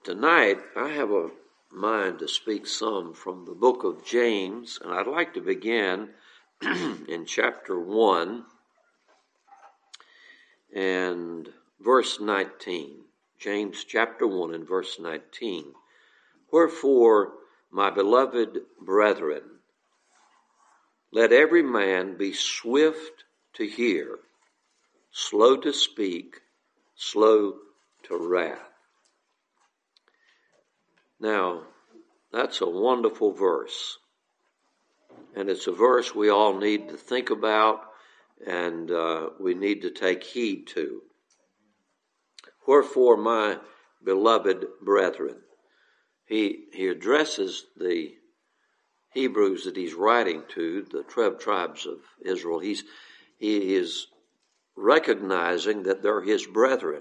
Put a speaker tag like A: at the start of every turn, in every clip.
A: Tonight, I have a mind to speak some from the book of James, and I'd like to begin in chapter 1 and verse 19. James chapter 1 and verse 19. Wherefore, my beloved brethren, let every man be swift to hear, slow to speak, slow to wrath. Now, that's a wonderful verse, and it's a verse we all need to think about and we need to take heed to. Wherefore, my beloved brethren, he addresses the Hebrews that he's writing to, the 12 tribes of Israel. He is recognizing that they're his brethren.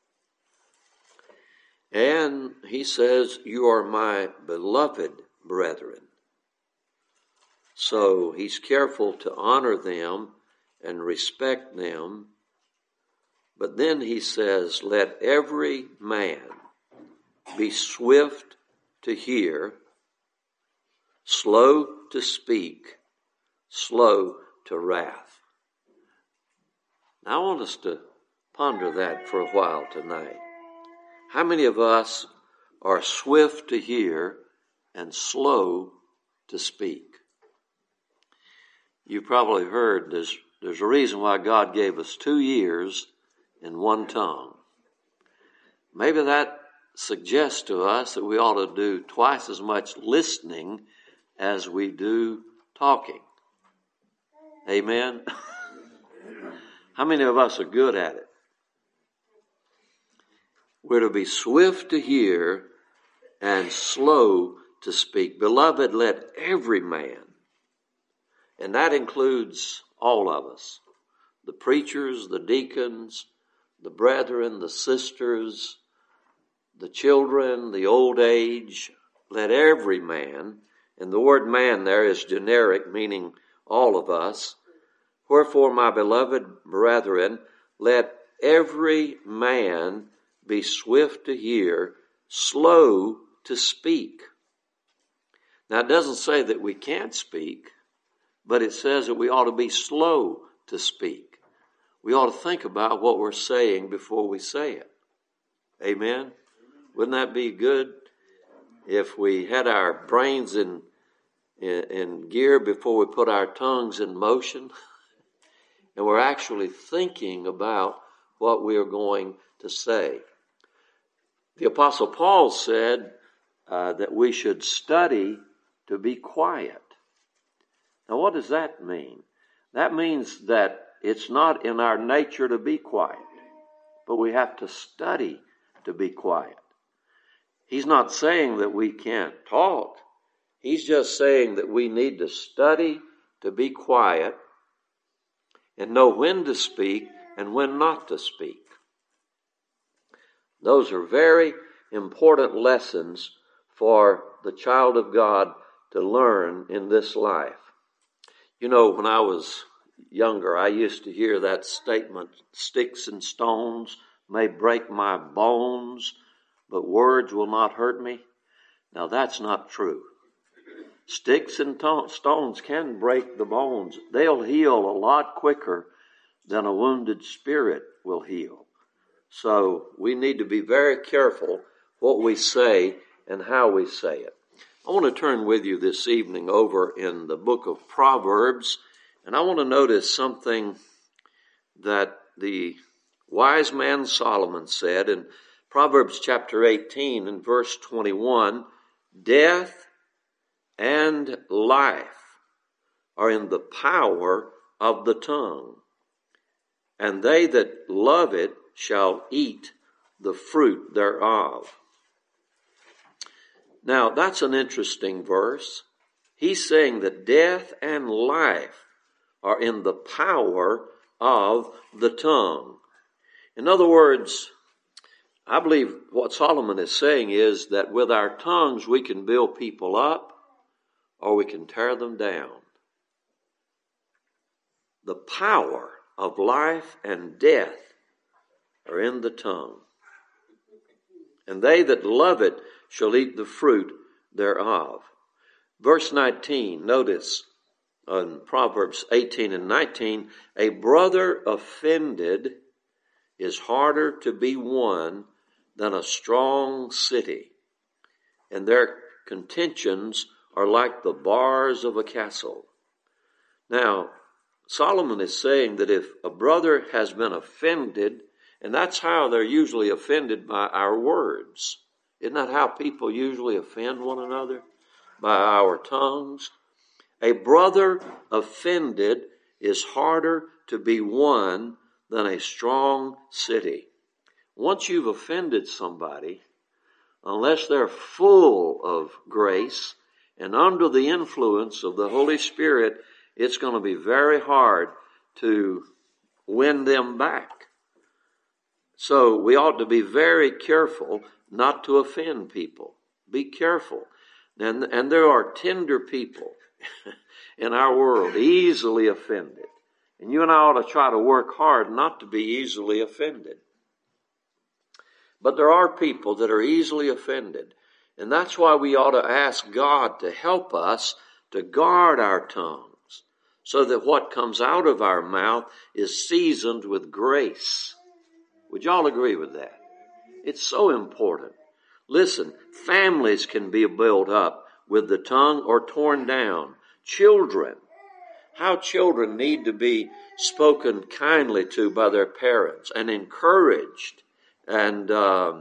A: And he says, you are my beloved brethren. So he's careful to honor them and respect them. But then he says, let every man be swift to hear, slow to speak, slow to wrath. Now I want us to ponder that for a while tonight. How many of us are swift to hear and slow to speak? You probably heard there's a reason why God gave us 2 ears and 1 tongue. Maybe that suggests to us that we ought to do twice as much listening as we do talking. Amen? How many of us are good at it? We're to be swift to hear and slow to speak. Beloved, let every man, and that includes all of us, the preachers, the deacons, the brethren, the sisters, the children, the old age, let every man, and the word man there is generic, meaning all of us. Wherefore, my beloved brethren, let every man be swift to hear, slow to speak. Now, it doesn't say that we can't speak, but it says that we ought to be slow to speak. We ought to think about what we're saying before we say it. Amen? Wouldn't that be good if we had our brains in gear before we put our tongues in motion? And we're actually thinking about what we are going to say. The Apostle Paul said that we should study to be quiet. Now, what does that mean? That means that it's not in our nature to be quiet, but we have to study to be quiet. He's not saying that we can't talk. He's just saying that we need to study to be quiet and know when to speak and when not to speak. Those are very important lessons for the child of God to learn in this life. You know, when I was younger, I used to hear that statement, sticks and stones may break my bones, but words will not hurt me. Now, that's not true. Sticks and stones can break the bones. They'll heal a lot quicker than a wounded spirit will heal. So we need to be very careful what we say and how we say it. I want to turn with you this evening over in the book of Proverbs, and I want to notice something that the wise man Solomon said in Proverbs chapter 18 and verse 21, death and life are in the power of the tongue, and they that love it shall eat the fruit thereof. Now, that's an interesting verse. He's saying that death and life are in the power of the tongue. In other words, I believe what Solomon is saying is that with our tongues we can build people up or we can tear them down. The power of life and death are in the tongue. and they that love it shall eat the fruit thereof. Verse 19, notice in Proverbs 18 and 19, a brother offended is harder to be won than a strong city, and their contentions are like the bars of a castle. Now, Solomon is saying that if a brother has been offended, and that's how they're usually offended by our words. Isn't that how people usually offend one another? By our tongues. A brother offended is harder to be won than a strong city. Once you've offended somebody, unless they're full of grace and under the influence of the Holy Spirit, it's going to be very hard to win them back. So we ought to be very careful not to offend people. Be careful. And there are tender people in our world, easily offended. And you and I ought to try to work hard not to be easily offended. But there are people that are easily offended. And that's why we ought to ask God to help us to guard our tongues, so that what comes out of our mouth is seasoned with grace. Would y'all agree with that? It's so important. Listen, families can be built up with the tongue or torn down. Children, how children need to be spoken kindly to by their parents and encouraged and,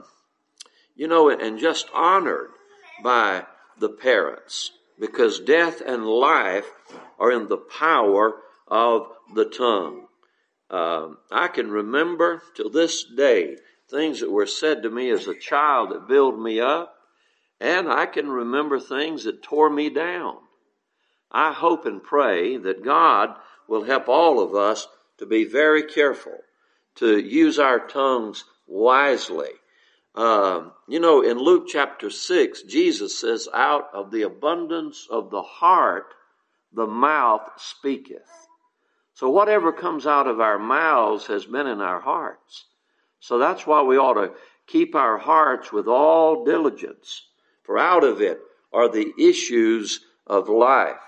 A: and just honored by the parents, because death and life are in the power of the tongue. I can remember till this day things that were said to me as a child that built me up, and I can remember things that tore me down. I hope and pray that God will help all of us to be very careful, to use our tongues wisely. In Luke chapter 6, Jesus says, out of the abundance of the heart, the mouth speaketh. So whatever comes out of our mouths has been in our hearts. So that's why we ought to keep our hearts with all diligence, for out of it are the issues of life.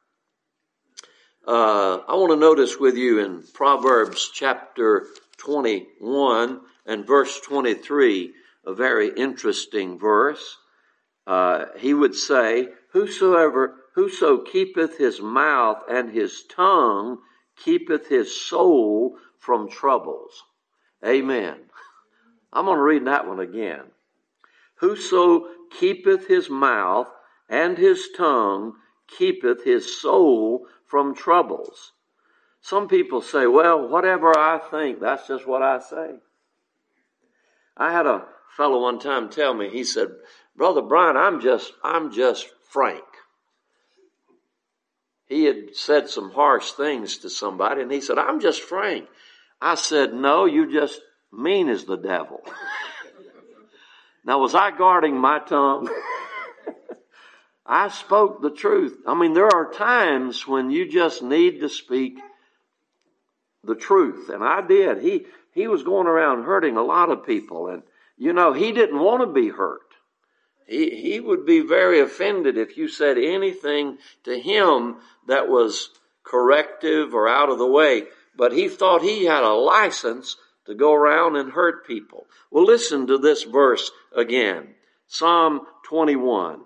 A: I want to notice with you in Proverbs chapter 21 and verse 23, a very interesting verse. He would say, whoso keepeth his mouth and his tongue keepeth his soul from troubles. Amen. I'm going to read that one again. Whoso keepeth his mouth and his tongue keepeth his soul from troubles. Some people say, well, whatever I think, that's just what I say. I had a fellow one time tell me, he said, Brother Brian, I'm just frank. He had said some harsh things to somebody, and he said, I'm just frank. I said, no, you just mean as the devil. Now, was I guarding my tongue? I spoke the truth. I mean, there are times when you just need to speak the truth, and I did. He was going around hurting a lot of people, and, he didn't want to be hurt. He would be very offended if you said anything to him that was corrective or out of the way. But he thought he had a license to go around and hurt people. Well, listen to this verse again. Psalm 21.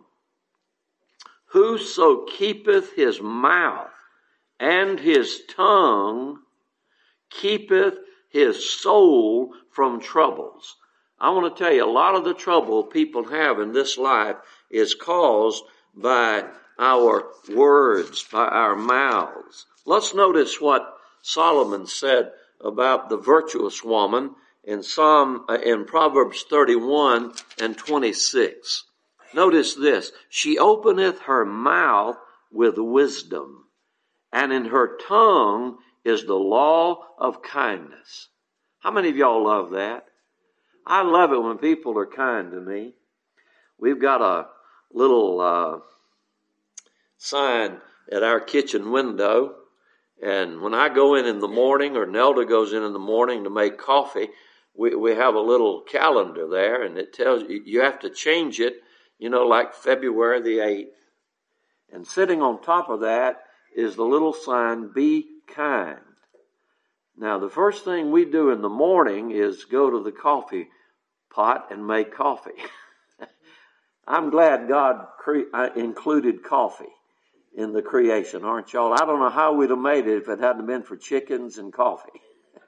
A: Whoso keepeth his mouth and his tongue keepeth his soul from troubles. I want to tell you, a lot of the trouble people have in this life is caused by our words, by our mouths. Let's notice what Solomon said about the virtuous woman in Proverbs 31 and 26. Notice this. She openeth her mouth with wisdom, and in her tongue is the law of kindness. How many of y'all love that? I love it when people are kind to me. We've got a little sign at our kitchen window, and when I go in the morning, or Nelda goes in the morning to make coffee, we have a little calendar there, and it tells you have to change it, like February the 8th. And sitting on top of that is the little sign, be kind. Now, the first thing we do in the morning is go to the coffee pot and make coffee. I'm glad God included coffee in the creation, aren't y'all? I don't know how we'd have made it if it hadn't been for chickens and coffee.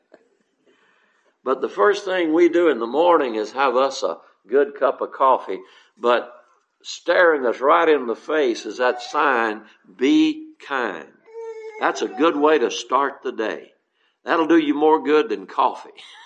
A: But the first thing we do in the morning is have us a good cup of coffee. But staring us right in the face is that sign, be kind. That's a good way to start the day. That'll do you more good than coffee.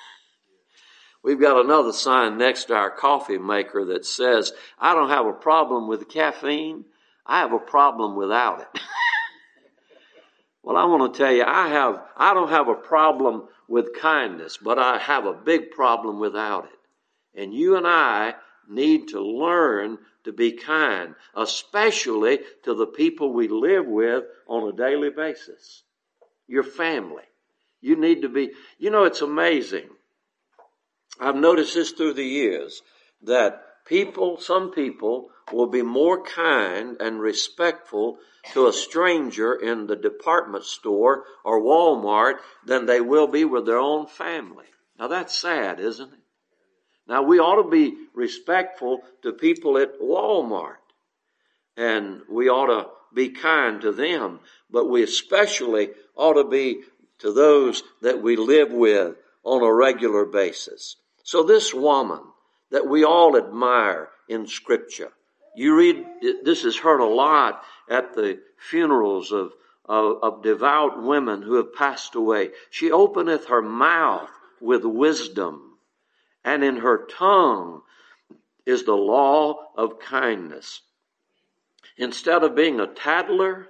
A: We've got another sign next to our coffee maker that says, I don't have a problem with caffeine. I have a problem without it. Well, I want to tell you, I don't have a problem with kindness, but I have a big problem without it. And you and I need to learn to be kind, especially to the people we live with on a daily basis. Your family. You need to be, it's amazing. I've noticed this through the years, that some people will be more kind and respectful to a stranger in the department store or Walmart than they will be with their own family. Now that's sad, isn't it? Now we ought to be respectful to people at Walmart, and we ought to be kind to them, but we especially ought to be to those that we live with on a regular basis. So this woman that we all admire in Scripture, you read, this is heard a lot at the funerals of devout women who have passed away. She openeth her mouth with wisdom, and in her tongue is the law of kindness. Instead of being a tattler,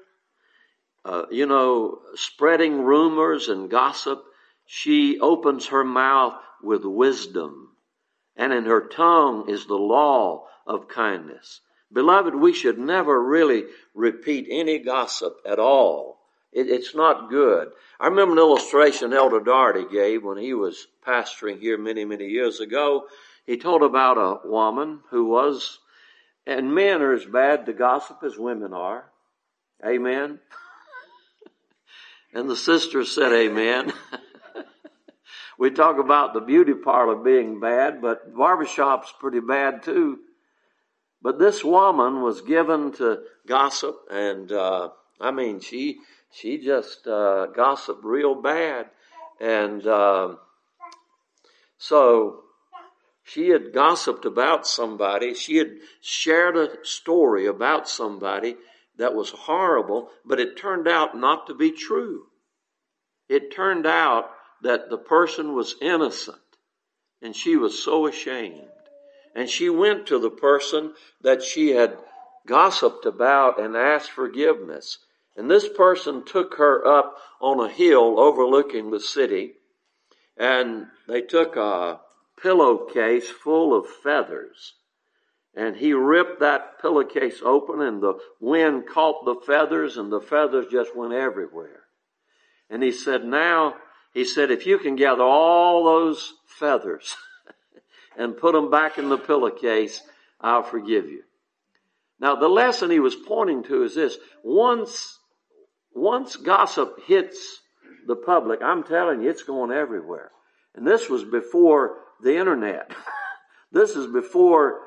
A: spreading rumors and gossip, she opens her mouth with wisdom, and in her tongue is the law of kindness. Beloved, we should never really repeat any gossip at all. It's not good. I remember an illustration Elder Doherty gave when he was pastoring here many, many years ago. He told about a woman who was, and men are as bad to gossip as women are. Amen. And the sisters said amen. We talk about the beauty parlor being bad, but barbershop's pretty bad too. But this woman was given to gossip, and she just gossiped real bad. And so she had gossiped about somebody. She had shared a story about somebody that was horrible, but it turned out not to be true. It turned out that the person was innocent, and she was so ashamed. And she went to the person that she had gossiped about and asked forgiveness. And this person took her up on a hill overlooking the city, and they took a pillowcase full of feathers. And he ripped that pillowcase open, and the wind caught the feathers, and the feathers just went everywhere. And he said, if you can gather all those feathers and put them back in the pillowcase, I'll forgive you. Now, the lesson he was pointing to is this. Once gossip hits the public, I'm telling you, it's going everywhere. And this was before the internet. This was before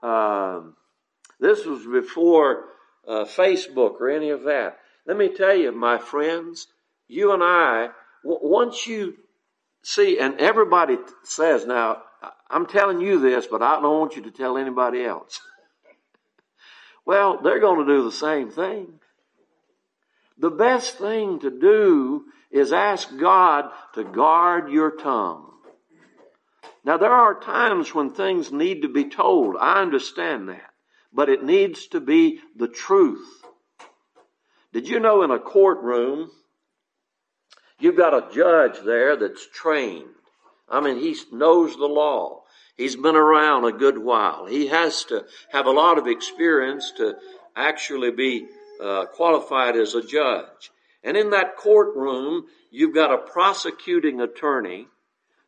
A: Facebook or any of that. Let me tell you, my friends, you and I, once you see, and everybody says, now, I'm telling you this, but I don't want you to tell anybody else. Well, they're going to do the same thing. The best thing to do is ask God to guard your tongue. Now, there are times when things need to be told. I understand that. But it needs to be the truth. Did you know in a courtroom, you've got a judge there that's trained. He knows the law. He's been around a good while. He has to have a lot of experience to actually be qualified as a judge. And in that courtroom, you've got a prosecuting attorney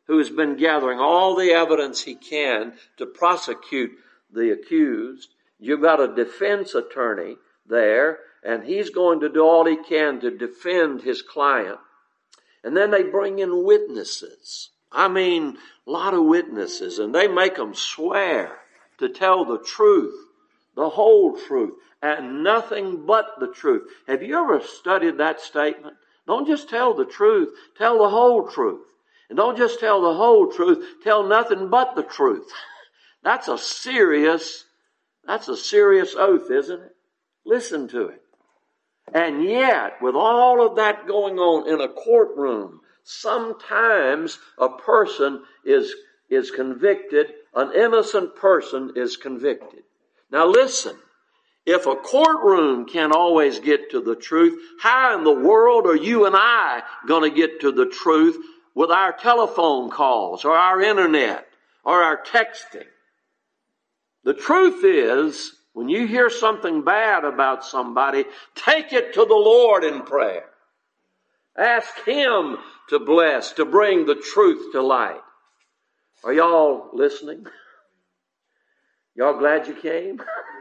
A: who has been gathering all the evidence he can to prosecute the accused. You've got a defense attorney there, and he's going to do all he can to defend his client. And then they bring in witnesses. I mean, a lot of witnesses, and they make them swear to tell the truth, the whole truth, and nothing but the truth. Have you ever studied that statement? Don't just tell the truth, tell the whole truth. And don't just tell the whole truth, tell nothing but the truth. That's a serious oath, isn't it? Listen to it. And yet, with all of that going on in a courtroom, sometimes a person is convicted, an innocent person is convicted. Now listen, if a courtroom can't always get to the truth, how in the world are you and I going to get to the truth with our telephone calls or our internet or our texting? The truth is, when you hear something bad about somebody, take it to the Lord in prayer. Ask Him to bless, to bring the truth to light. Are y'all listening? Y'all glad you came?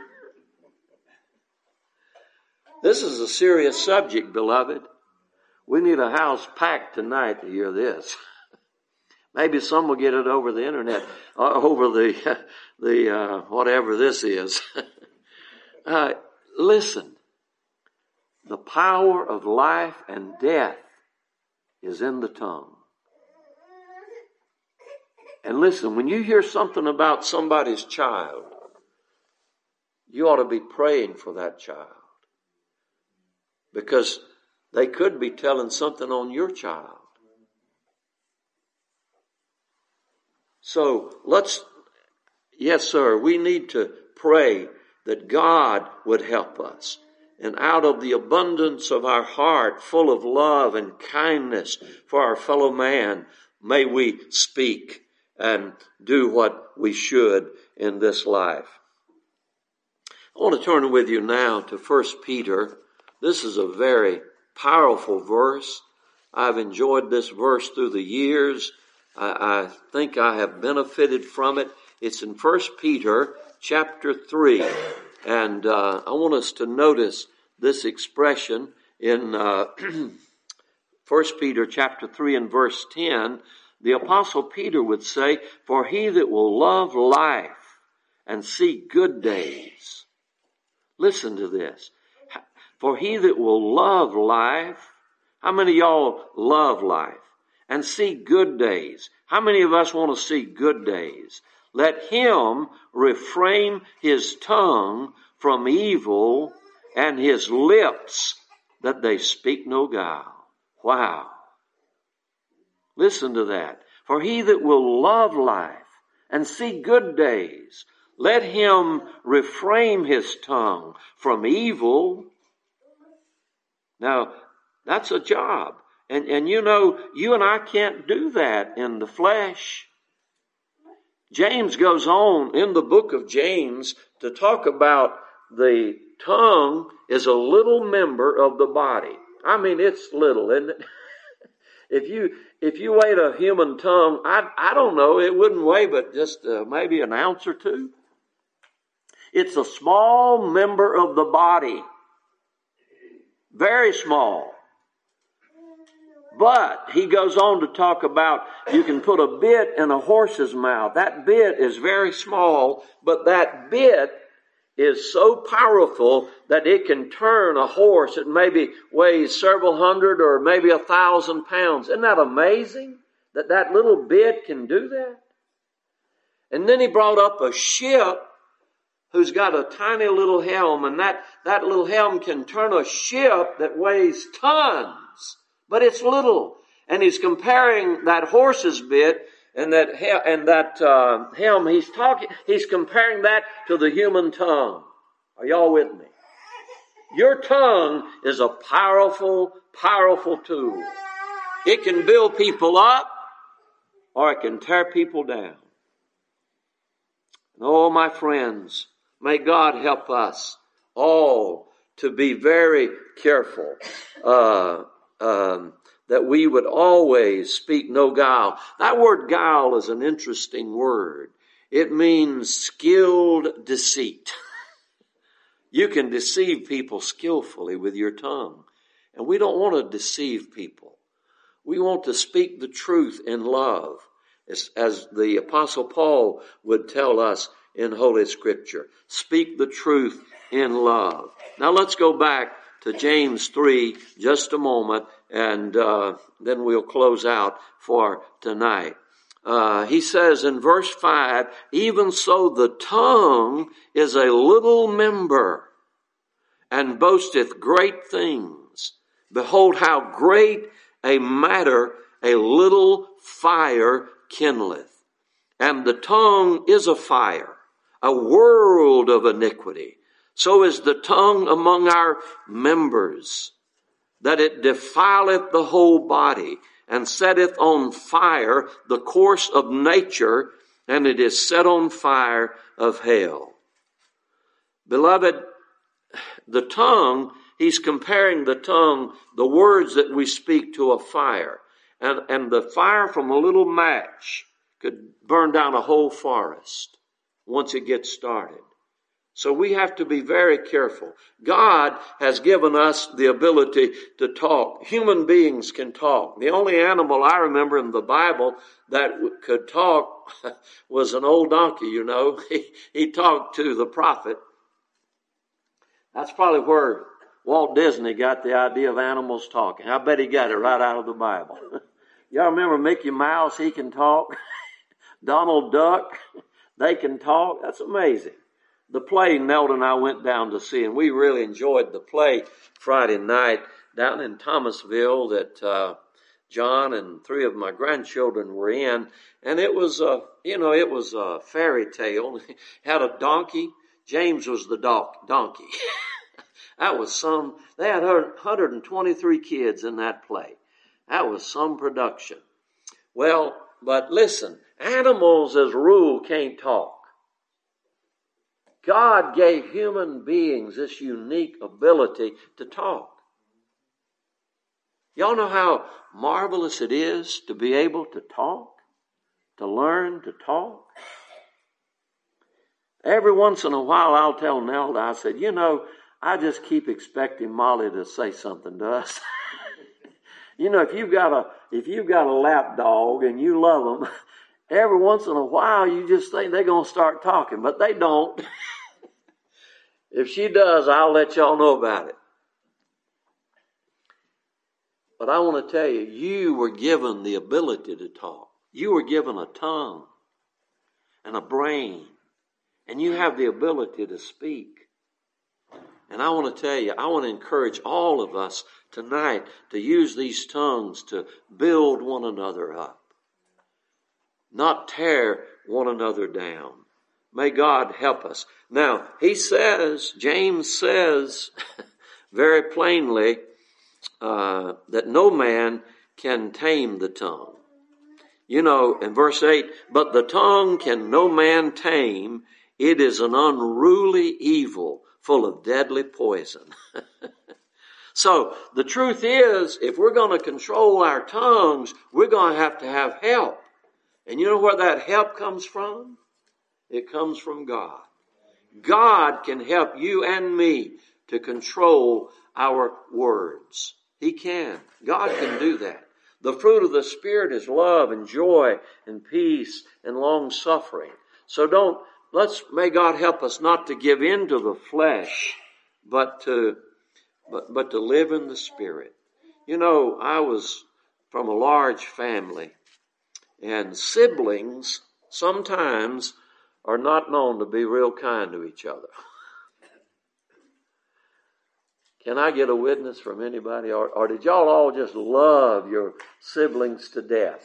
A: This is a serious subject, beloved. We need a house packed tonight to hear this. Maybe some will get it over the internet, over the whatever this is. Listen, the power of life and death is in the tongue. And listen, when you hear something about somebody's child, you ought to be praying for that child. Because they could be telling something on your child. So yes sir, we need to pray that God would help us. And out of the abundance of our heart, full of love and kindness for our fellow man, may we speak and do what we should in this life. I want to turn with you now to 1 Peter. This is a very powerful verse. I've enjoyed this verse through the years. I think I have benefited from it. It's in 1 Peter chapter 3. And I want us to notice this expression in 1 Peter chapter 3 and verse 10. The Apostle Peter would say, "For he that will love life and see good days." Listen to this. For he that will love life. How many of y'all love life? And see good days. How many of us want to see good days? Let him refrain his tongue from evil and his lips that they speak no guile. Wow. Listen to that. For he that will love life and see good days, let him refrain his tongue from evil. Now, that's a job. And you know, you and I can't do that in the flesh. James goes on in the book of James to talk about the tongue is a little member of the body. I mean, it's little, isn't it? If you weighed a human tongue, I don't know, it wouldn't weigh but just maybe an ounce or two. It's a small member of the body. Very small. But he goes on to talk about you can put a bit in a horse's mouth. That bit is very small, but that bit is so powerful that it can turn a horse that maybe weighs several hundred or maybe 1,000 pounds. Isn't that amazing that that little bit can do that? And then he brought up a ship who's got a tiny little helm, and that little helm can turn a ship that weighs tons. But it's little. And he's comparing that horse's bit and that helm. He's comparing that to the human tongue. Are y'all with me? Your tongue is a powerful, powerful tool. It can build people up or it can tear people down. Oh, my friends, may God help us all to be very careful that we would always speak no guile. That word guile is an interesting word. It means skilled deceit. You can deceive people skillfully with your tongue. And we don't want to deceive people. We want to speak the truth in love, as the Apostle Paul would tell us in Holy Scripture. Speak the truth in love. Now let's go back to James 3 just a moment, and then we'll close out for tonight. He says in verse 5, even so the tongue is a little member, and boasteth great things. Behold, how great a matter a little fire kindleth. And the tongue is a fire, a world of iniquity. So is the tongue among our members, that it defileth the whole body, and setteth on fire the course of nature, and it is set on fire of hell. Beloved, the tongue, he's comparing the tongue, the words that we speak, to a fire. And the fire from a little match could burn down a whole forest once it gets started. So we have to be very careful. God has given us the ability to talk. Human beings can talk. The only animal I remember in the Bible that could talk was an old donkey, you know. He talked to the prophet. That's probably where Walt Disney got the idea of animals talking. I bet he got it right out of the Bible. Y'all remember Mickey Mouse? He can talk. Donald Duck, they can talk. That's amazing. The play Nelda and I went down to see, and we really enjoyed the play Friday night down in Thomasville that John and 3 of my grandchildren were in. And it was a fairy tale. Had a donkey. James was the donkey. That was they had 123 kids in that play. That was some production. Well, but listen, animals as a rule can't talk. God gave human beings this unique ability to talk. Y'all know how marvelous it is to be able to talk, to learn to talk? Every once in a while I'll tell Nelda, I said, I just keep expecting Molly to say something to us. If you've got a lap dog and you love them, every once in a while you just think they're going to start talking, but they don't. If she does, I'll let y'all know about it. But I want to tell you, you were given the ability to talk. You were given a tongue and a brain, and you have the ability to speak. And I want to tell you, I want to encourage all of us tonight to use these tongues to build one another up, not tear one another down. May God help us. Now, James says very plainly that no man can tame the tongue. In verse 8, but the tongue can no man tame. It is an unruly evil, full of deadly poison. So the truth is, if we're going to control our tongues, we're going to have help. And you know where that help comes from? It comes from God. God can help you and me to control our words. He can. God can do that. The fruit of the Spirit is love and joy and peace and long suffering. So may God help us not to give in to the flesh, but to live in the Spirit. I was from a large family, and siblings sometimes are not known to be real kind to each other. Can I get a witness from anybody? Or did y'all all just love your siblings to death?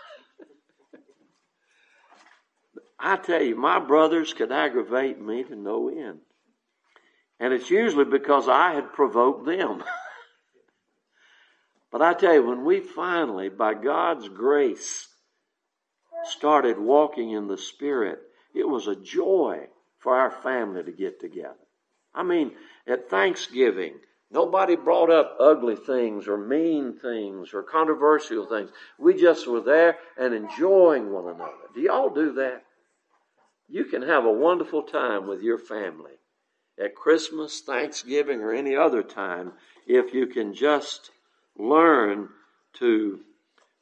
A: I tell you, my brothers could aggravate me to no end. And it's usually because I had provoked them. But I tell you, when we finally, by God's grace, started walking in the Spirit, it was a joy for our family to get together. I mean, at Thanksgiving, Nobody brought up ugly things or mean things or controversial things. We just were there and enjoying one another. Do y'all do that? You can have a wonderful time with your family at Christmas, Thanksgiving, or any other time if you can just learn to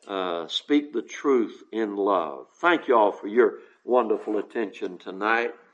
A: speak the truth in love. Thank you all for your wonderful attention tonight.